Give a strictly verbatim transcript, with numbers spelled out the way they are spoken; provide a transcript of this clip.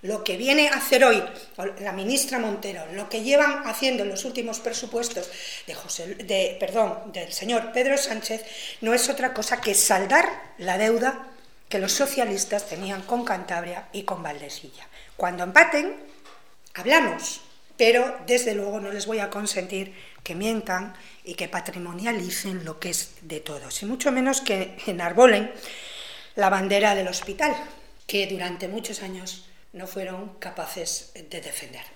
lo que viene a hacer hoy la ministra Montero, lo que llevan haciendo en los últimos presupuestos de José, de, perdón, del señor Pedro Sánchez, no es otra cosa que saldar la deuda que los socialistas tenían con Cantabria y con Valdesilla. Cuando empaten, hablamos, pero desde luego no les voy a consentir que mientan y que patrimonialicen lo que es de todos, y mucho menos que enarbolen la bandera del hospital, que durante muchos años no fueron capaces de defender.